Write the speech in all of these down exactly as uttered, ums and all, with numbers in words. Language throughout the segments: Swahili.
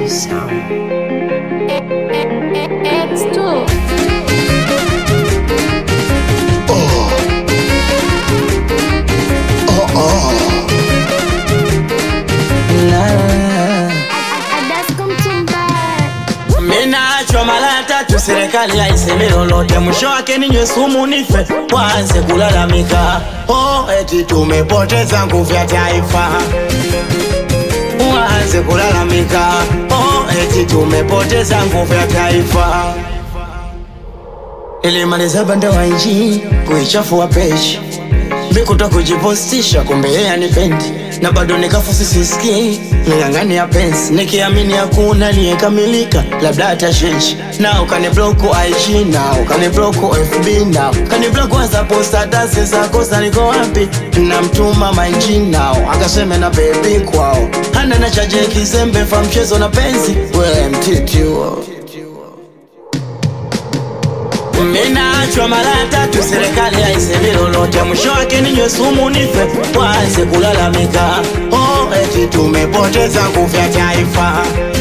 sound. X two. Oh. Oh, oh. Mina choma la tatu, serikali haisemi lolote, mwisho wake ninywe sumu nife, waanze kulalamika. Oh, eti tumepoteza nguvu ya taifa, waanze kulalamika. Oh, eti tumepoteza nguvu ya taifa. Nilimaliza banda wa inji, kuichafua page, bikuta kujipostisha kumbe yeye anipendi, na bado nikafusi siski nilangani ya pensi, nikiamini hakuna liyekamilika, labda atashinji. Na ukani bloku I G, na ukani bloku F B, na ukani bloku waza posta dance za kosa niko wapi, na mtuma mainji nao akaseme na baby kwao, hana na chaje kizembe fa mchezo na penzi, we mtiti wao. Mina chwa mara tatu, serikali haisemi lolote, mwisho wake ninywe sumu nife, waanze kulalamika. Oh, eti tumepoteza nguvu ya taifa,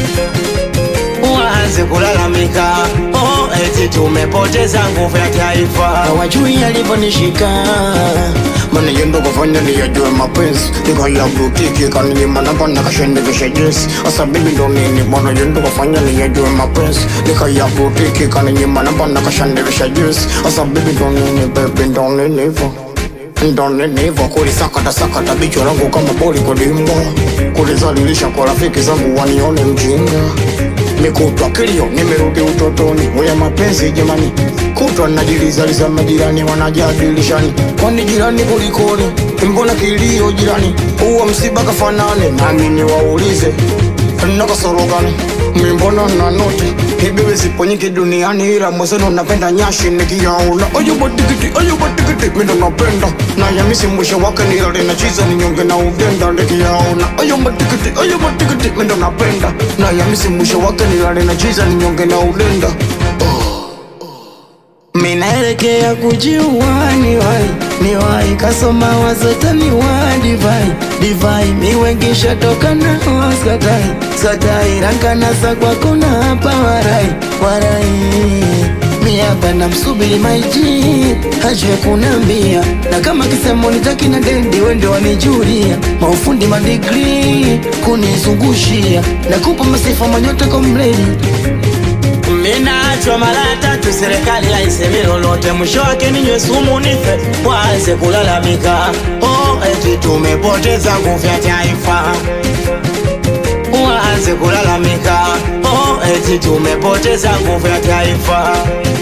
waanze kulalamika. Oh, eti tumepoteza nguvu ya taifa. Hawajui alivyonishika, Mani yendo kufanya ni yajue mapenzi, nika ya butiki kani mana bana kashende visha jesi. Asa bibi ndo nini, mani yendo kufanya ni yajue mapenzi, nika ya butiki kani mana bana kashende visha jesi. Asa bibi ndo nini, baby ndo nini hivo, ndo nini hivo. Kuli sakata sakata bicho langu kama boli kwa dimba, kulizalilisha kwa rafiki zangu wanione mjinga. Mikutwa kilio, nimerudi utotoni, uya mapenzi jamani. Kutwa najilizaliza majirani wanajadilishani, kwani jirani kulikoni, mbona kilio jirani, uwa msiba kafanane. Nami niwaulize, nakasoro gani, mbona na noti, hibiwe sipo nyingi duniani, ila mwezeno napenda nyashi nikiyaona. Ayo batikiti, ayo batikiti, mindo napenda, na yamisi mwisho wake nilale na chiza ninyonge na udenda nikiyaona. Ayo batikiti, ayo batikiti, mindo napenda, na yamisi mwisho wake nilale na chiza ninyonge na udenda. minaelekea kujiua niwai, niwai kasoma wazota niwai divai, divai miwengisha toka na skatai, skatai rankana sa kwa kuna hapa warai, warai miapa na msubiri maiji, hajwe kunambia, na kama kisemo nitaki na dendi wende wanijuria, maufundi madigri kunizungushia, na kupa masifa manyote komleni. Mina chwa mara tatu, serikali haisemi lolote, mwisho wake ninywe sumu nife, waanze kulalamika. Oh, eti tumepoteza nguvu ya taifa, waanze kulalamika. Oh, eti tumepoteza nguvu ya taifa.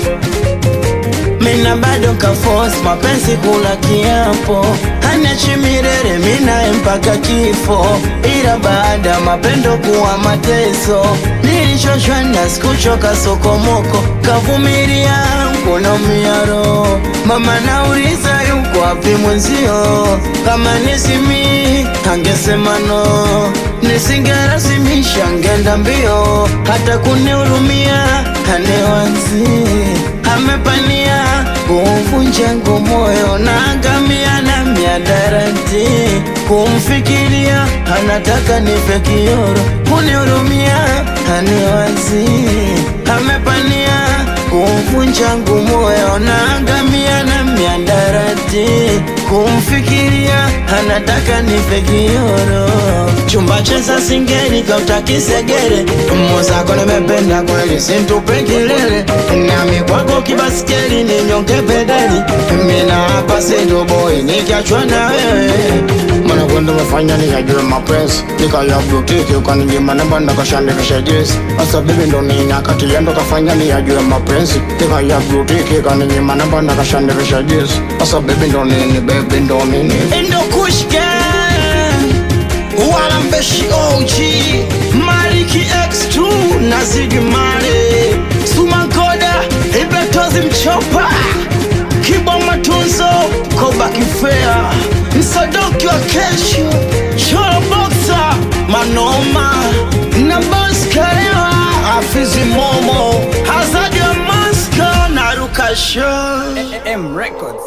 Mina bado kaforce mapenzi kula kiapo, haniachi milele mina mpaka kifo, ila baada mapendo kuwa mateso, nilichoshwa na sikuchoka sokomoko, kavumilia mkono miaro. Mama nauliza yuko wapi mwenzio, kama nisimi angesema no, nisingerasimisha ngenda mbio, hata kunihurumia hanewanzi, amepania kumvunja ngu moyo na angamia na miadarati, kumfikiria anataka nife kioro, kunihurumia hanewanzi, amepania kumvunja ngu moyo na angamia na miadarati, kumfikiria anataka nife kioro. Chumba cheza singeni kautaki segere, mwenzako nimependa kweli sintupe kilele, nami kwako kibaskeli ninyonge pedali, mina hapa sindu boy nikiachwa na wewe. Mana kwenda mefanya ni yajue mapenzi, nika ya butiki ukaninyima namba na kashande visha jesi. Asa bibi ndo nini akati yendo kafanya ni yajue mapenzi, nika ya butiki ukaninyima namba na kashande visha jesi. Asa bibi ndo nini, baby ndo nini, endo kushke wala mbeshi O G Mariki X two na Ziggy Marley, Sumankoda Ibratozi Mchopa, Kibo Matunzo Koba Kifea, Msadoki wa kesho, Cholo Boxer Manoma na Boss Karewa, Afizi Momo Hazadi wa Maska na Rukasho. M Records.